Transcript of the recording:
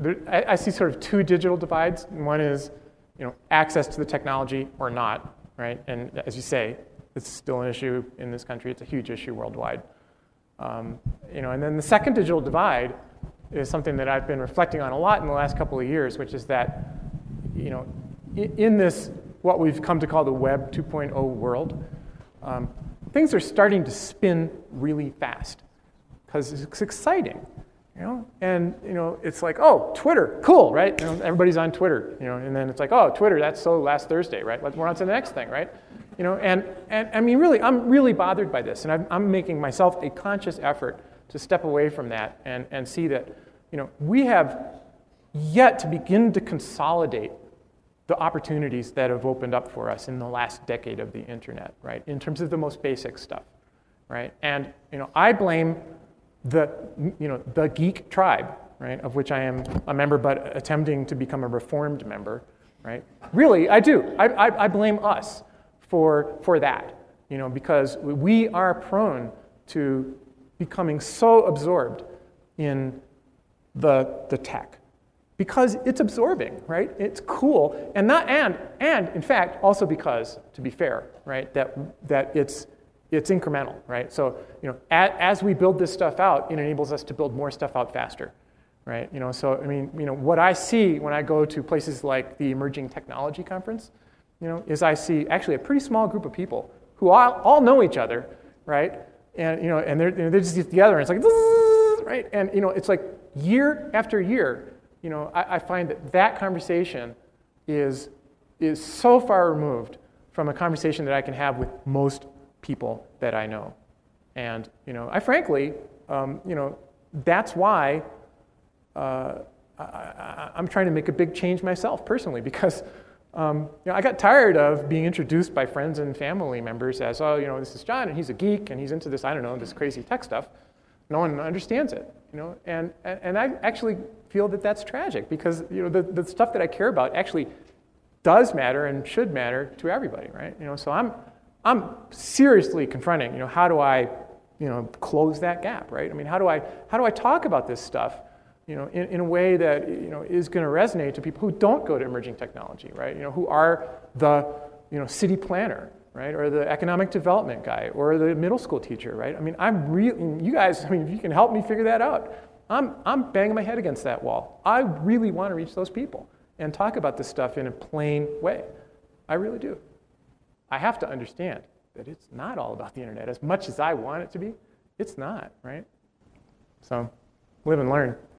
I see sort of two digital divides. One is, access to the technology or not, right? And as you say, it's still an issue in this country. It's a huge issue worldwide. And then the second digital divide is something that I've been reflecting on a lot in the last couple of years, which is that, in this, what we've come to call the Web 2.0 world, things are starting to spin really fast because it's exciting, and it's like, oh, Twitter, cool, right? Everybody's on Twitter, and then it's like, oh, Twitter, that's so last Thursday, right? We're on to the next thing, right? And I mean, really, I'm really bothered by this, and I'm making myself a conscious effort to step away from that and see that, we have yet to begin to consolidate the opportunities that have opened up for us in the last decade of the internet, right? In terms of the most basic stuff, right? And I blame the geek tribe, right, of which I am a member, but attempting to become a reformed member, right? Really, I do. I blame us for that, because we are prone to becoming so absorbed in the tech. Because it's absorbing, right? It's cool, and in fact also because, to be fair, right, that it's incremental, right? So as we build this stuff out, it enables us to build more stuff out faster, right? So I mean, what I see when I go to places like the Emerging Technology Conference, is I see actually a pretty small group of people who all know each other, right? And and they're just together, and it's like, right? And it's like year after year. I find that conversation is so far removed from a conversation that I can have with most people that I know. And, I frankly, that's why I'm trying to make a big change myself personally, because I got tired of being introduced by friends and family members as, oh, this is John, and he's a geek, and he's into this, I don't know, this crazy tech stuff. No one understands it, and I actually feel that that's tragic, because the stuff that I care about actually does matter and should matter to everybody, right? So I'm seriously confronting, how do I, close that gap, right? I mean, how do I talk about this stuff, in a way that is going to resonate to people who don't go to emerging technology, right? Who are the city planner, right, or the economic development guy, or the middle school teacher, right? I mean, you guys, if you can help me figure that out, I'm banging my head against that wall. I really want to reach those people and talk about this stuff in a plain way. I really do. I have to understand that it's not all about the internet. As much as I want it to be, it's not, right? So, live and learn.